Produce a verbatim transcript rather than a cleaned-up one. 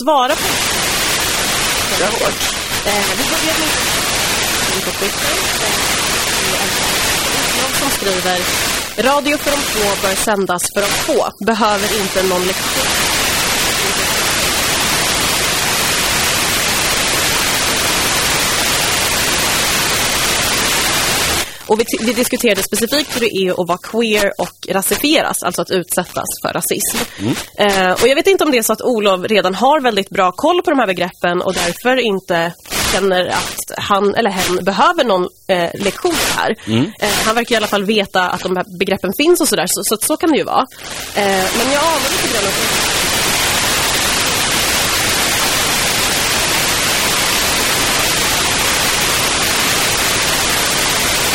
svara på det. Eh, vi börjar med på Twitter. Jag som skriver: radio för de två bör sändas för de få. Behöver inte någon lektion. Och vi, vi diskuterade specifikt hur det är att vara queer och rasifieras, alltså att utsättas för rasism. Mm. Eh, och jag vet inte om det är så att Olof redan har väldigt bra koll på de här begreppen och därför inte känner att han eller hen behöver någon eh, lektion här. Mm. Eh, han verkar i alla fall veta att de här begreppen finns och sådär, så, så, så kan det ju vara. Eh, men jag anar lite grann att